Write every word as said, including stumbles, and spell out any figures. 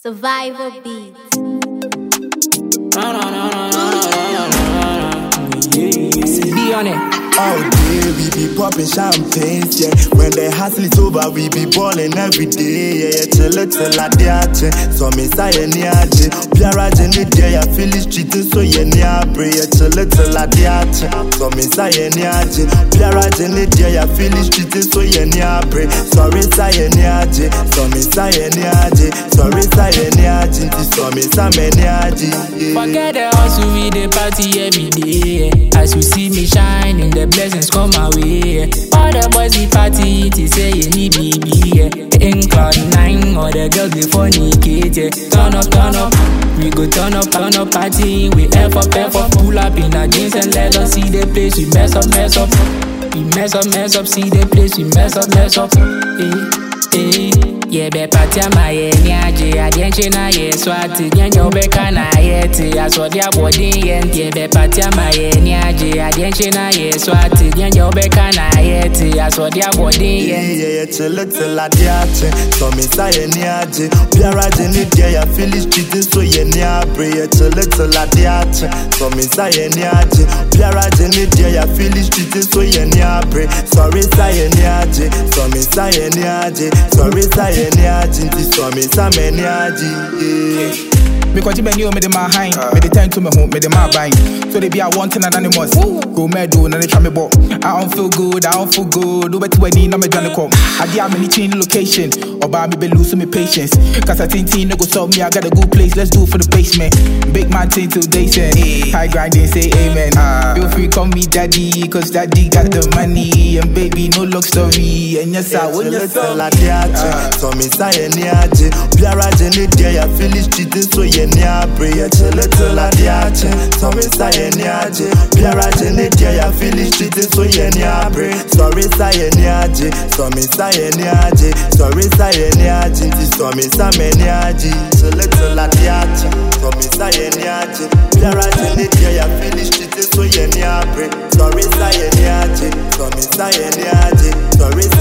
Survivor Beats. Be on it. All day we be popping champagne, yeah. When the hustle is over, we be balling every day, yeah. Chill it till I diache, so me say any aje. Piara jeni day, I feel it cheating, so yeah ni abre. Yeah, chill it till I diache, so me say any aje. Piara jeni day, I feel it cheating, so yeah ni abre. Sorry say any aje, so me say any aje. Sorry say any aje, so me say any aje. Forget the hustle, we the party every day. As you see me shine in the blessings come my way. All the boys we party to say you need me be in cloud nine or the girls before fornicate. Turn up, turn up, we go turn up, turn up party. We F up, F up, pull up in our jeans and let us see the place. We mess up, mess up, we mess up, mess up, see the place. We mess up, mess up, eh, eh. Yeah, be party my nyaje, adienche na ye swati, nyanyo beka na yeti, aswadi abodi yenti. Yeah, be party my nyaje, adienche na ye swati, nyanyo beka na yeti, aswadi abodi yenti. Yeah, yeah, chill it till I diache, so me say nyaje. Piara jeni day, I feel it cheating, so yeah ni abre. Yeah, chill it till I diache, so me say nyaje. Piara jeni day, I feel it cheating, so yeah ni abre. Sorry say nyaje, so me say nyaje. Sorry say any agent is for me, some any agent. Because you been you, me the my hind, me the time to me home, me the my bind. So they be a wanting an animals. Go mad do, and they try me bo. I don't feel good, I don't feel good. Do better when you know me done the come. I get many change location, or buy me be losing me patience. Cause I think teen no go stop me, I got a good place, let's do it for the basement. Big man thing till they say, high grinding, say amen. Feel free, call me daddy, cause daddy got the money. And baby, no luck story. And yes, I will just tell I so me say any agent. Piara jeni day, I feel it's cheating, so yeah. Nya pray chill it till I diache, so me say nyaje. Piara jeni day, I feel it cheating, so yeah nya pray. Sorry say nyaje, so me say nyaje. Sorry say nyaje, so me say nyaje. Chill it till I diache, so me say nyaje. Piara jeni day, I feel it cheating, so yeah nya pray. Sorry say nyaje, so me say nyaje. Sorry